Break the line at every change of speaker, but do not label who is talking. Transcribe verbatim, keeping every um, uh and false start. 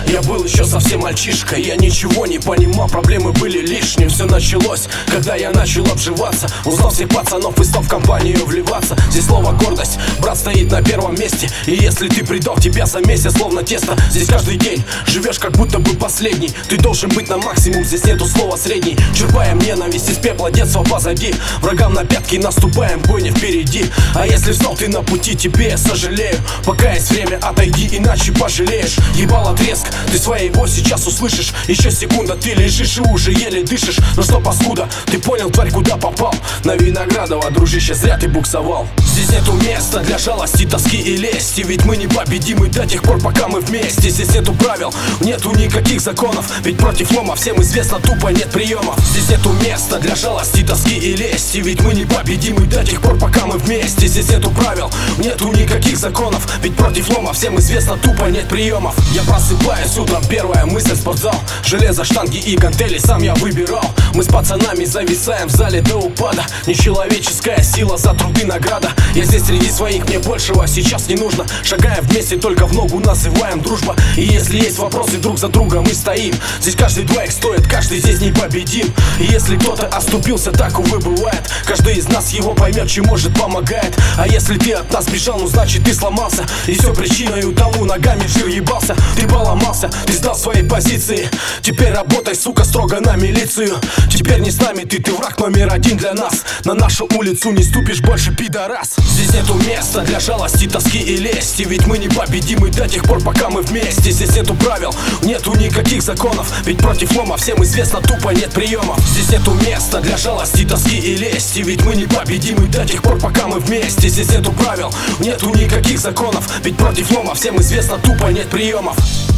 Я был еще совсем мальчишка, я ничего не понимал, проблемы были лишние. Все началось, когда я начал обживаться, узнал всех пацанов и стал в компанию вливаться. Здесь слово гордость, брат, стоит на первом месте. И если ты предал, тебя за месяц словно тесто. Здесь каждый день живешь как будто бы последний. Ты должен быть на максимум, здесь нету слова средний. Черпаем ненависть из пепла детства позади, врагам на пятки наступаем, бойня впереди. А если встал ты на пути, тебе я сожалею. Пока есть время, отойди, иначе пожалеешь. Ебало треск, ты своего сейчас услышишь. Еще секунда, ты лежишь и уже еле дышишь. Ну что, паскуда, ты понял, тварь, куда попал? На Виноградова, дружище, зря ты буксовал. Здесь нету места для жалости, тоски и лести, ведь мы непобедимы до тех пор, пока мы вместе. Здесь нету правил, нету никаких законов, ведь против лома всем известно, тупо нет приемов. Здесь нету места для жалости, тоски и лести, ведь мы непобедимы до тех пор, пока мы вместе. Здесь нету правил, нету никаких законов, ведь против лома всем известно, тупо нет приемов. Я просыпаюсь утром, первая мысль — спортзал. Железо, штанги и гантели сам я выбирал. Мы с пацанами зависаем в зале до упада. Нечеловеческая сила, за труды награда. Я здесь среди своих, мне большего сейчас не нужно. Шагаем вместе, только в ногу называем дружба. И если есть вопросы, друг за друга мы стоим. Здесь каждый двоих стоит, каждый здесь непобедим. И если кто-то оступился, так, увы, бывает. Каждый из нас его поймет, чем может, помогает. А если ты от нас бежал, ну значит ты сломался. И все причиной тому ногами жир ебался. Ты поломался, ты сдал свои позиции. Теперь работай, сука, строго на милицию. Теперь не с нами ты, ты враг номер один для нас. На нашу улицу не ступишь больше, пидорас. Здесь нету места для жалости, тоски и лести, ведь мы непобедимы до тех пор, пока мы вместе. Здесь нету правил, нету никаких законов, ведь против лома всем известно, тупо нет приемов. Здесь нету места для жалости, тоски и лести, ведь мы непобедимы до тех пор, пока мы вместе. Здесь нету правил, нету никаких законов, ведь против лома всем известно, тупо нет приемов.